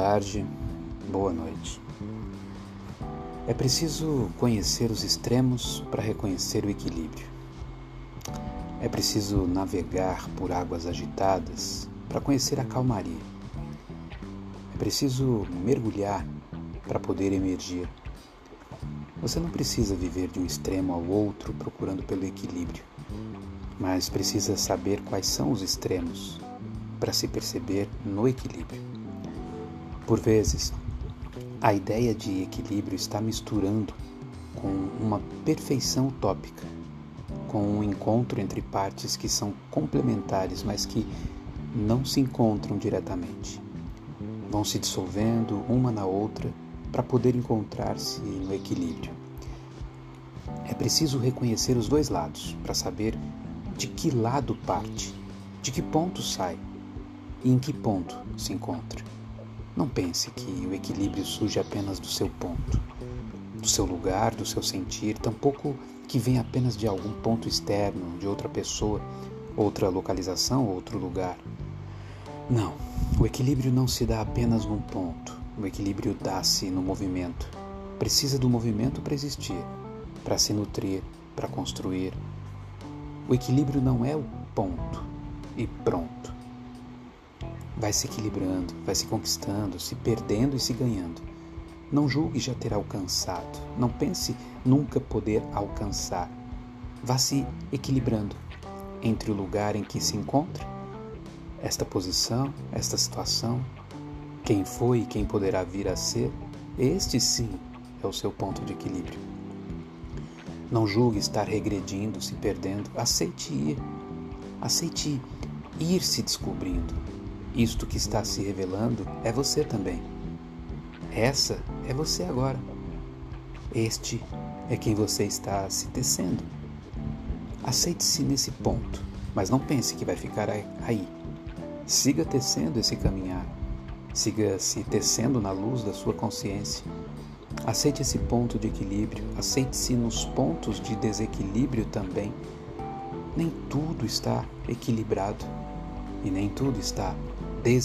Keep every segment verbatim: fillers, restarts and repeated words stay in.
tarde, boa noite. É preciso conhecer os extremos para reconhecer o equilíbrio. É preciso navegar por águas agitadas para conhecer a calmaria. É preciso mergulhar para poder emergir. Você não precisa viver de um extremo ao outro procurando pelo equilíbrio, mas precisa saber quais são os extremos para se perceber no equilíbrio. Por vezes, a ideia de equilíbrio está misturando com uma perfeição utópica, com um encontro entre partes que são complementares, mas que não se encontram diretamente. Vão se dissolvendo uma na outra para poder encontrar-se no equilíbrio. É preciso reconhecer os dois lados para saber de que lado parte, de que ponto sai e em que ponto se encontra. Não pense que o equilíbrio surge apenas do seu ponto, do seu lugar, do seu sentir, tampouco que vem apenas de algum ponto externo, de outra pessoa, outra localização, outro lugar. Não, o equilíbrio não se dá apenas num ponto, o equilíbrio dá-se no movimento. Precisa do movimento para existir, para se nutrir, para construir. O equilíbrio não é o ponto e pronto. Vai se equilibrando, vai se conquistando, se perdendo e se ganhando. Não julgue já ter alcançado. Não pense nunca poder alcançar. Vá se equilibrando entre o lugar em que se encontra, esta posição, esta situação, quem foi e quem poderá vir a ser. Este sim é o seu ponto de equilíbrio. Não julgue estar regredindo, se perdendo. Aceite ir. Aceite ir se descobrindo. Isto que está se revelando é você também. Essa é você agora. Este é quem você está se tecendo. Aceite-se nesse ponto, mas não pense que vai ficar aí. Siga tecendo esse caminhar. Siga se tecendo na luz da sua consciência. Aceite esse ponto de equilíbrio. Aceite-se nos pontos de desequilíbrio também. Nem tudo está equilibrado e nem tudo está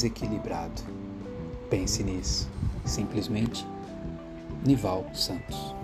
desequilibrado. Pense nisso. Simplesmente, Nival Santos.